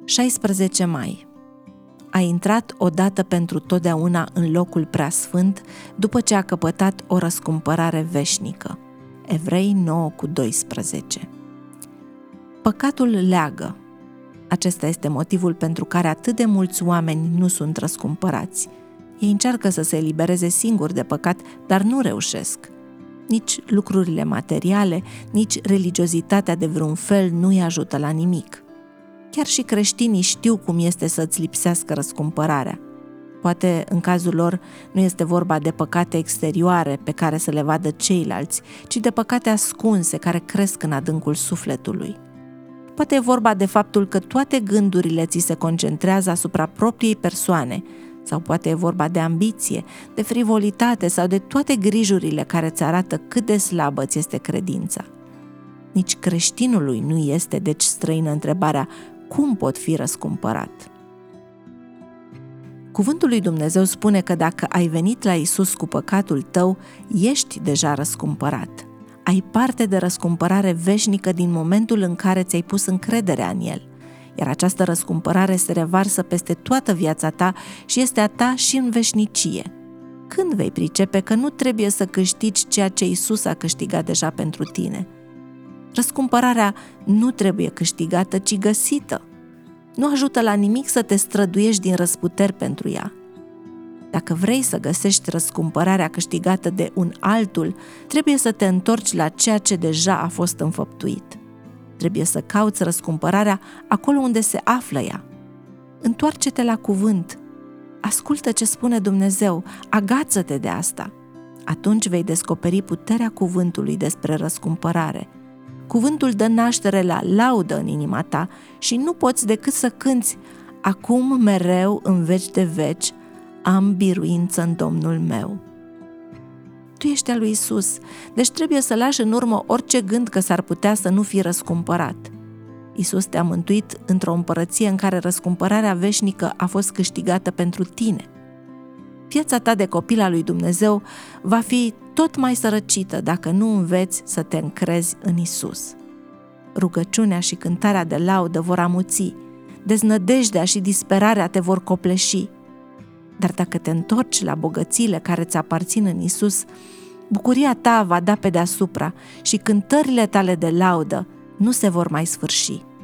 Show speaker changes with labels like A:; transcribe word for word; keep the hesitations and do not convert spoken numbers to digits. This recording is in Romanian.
A: șaisprezece mai. A intrat odată pentru totdeauna în locul preasfânt după ce a căpătat o răscumpărare veșnică. Evrei nouă cu doisprezece. Păcatul leagă. Acesta este motivul pentru care atât de mulți oameni nu sunt răscumpărați. Ei încearcă să se elibereze singuri de păcat, dar nu reușesc. Nici lucrurile materiale, nici religiozitatea de vreun fel nu îi ajută la nimic. Chiar și creștinii știu cum este să-ți lipsească răscumpărarea. Poate în cazul lor nu este vorba de păcate exterioare pe care să le vadă ceilalți, ci de păcate ascunse care cresc în adâncul sufletului. Poate e vorba de faptul că toate gândurile ți se concentrează asupra propriei persoane, sau poate e vorba de ambiție, de frivolitate sau de toate grijurile care îți arată cât de slabă ți este credința. Nici creștinului nu este deci străină întrebarea cum pot fi răscumpărat. Cuvântul lui Dumnezeu spune că dacă ai venit la Iisus cu păcatul tău, ești deja răscumpărat. Ai parte de răscumpărare veșnică din momentul în care ți-ai pus încrederea în El, iar această răscumpărare se revarsă peste toată viața ta și este a ta și în veșnicie. Când vei pricepe că nu trebuie să câștigi ceea ce Iisus a câștigat deja pentru tine? Răscumpărarea nu trebuie câștigată, ci găsită. Nu ajută la nimic să te străduiești din răsputeri pentru ea. Dacă vrei să găsești răscumpărarea câștigată de un altul, trebuie să te întorci la ceea ce deja a fost înfăptuit. Trebuie să cauți răscumpărarea acolo unde se află ea. Întoarce-te la cuvânt. Ascultă ce spune Dumnezeu, agață-te de asta. Atunci vei descoperi puterea cuvântului despre răscumpărare. Cuvântul dă naștere la laudă în inima ta și nu poți decât să cânți: acum mereu în veci de veci am biruință în Domnul meu. Tu ești al lui Iisus, deci trebuie să lași în urmă orice gând că s-ar putea să nu fii răscumpărat. Iisus te-a mântuit într-o împărăție în care răscumpărarea veșnică a fost câștigată pentru tine. Viața ta de copil al lui Dumnezeu va fi tot mai sărăcită dacă nu înveți să te încrezi în Iisus. Rugăciunea și cântarea de laudă vor amuți, deznădejdea și disperarea te vor copleși. Dar dacă te întorci la bogățiile care ți aparțin în Iisus, bucuria ta va da pe deasupra și cântările tale de laudă nu se vor mai sfârși.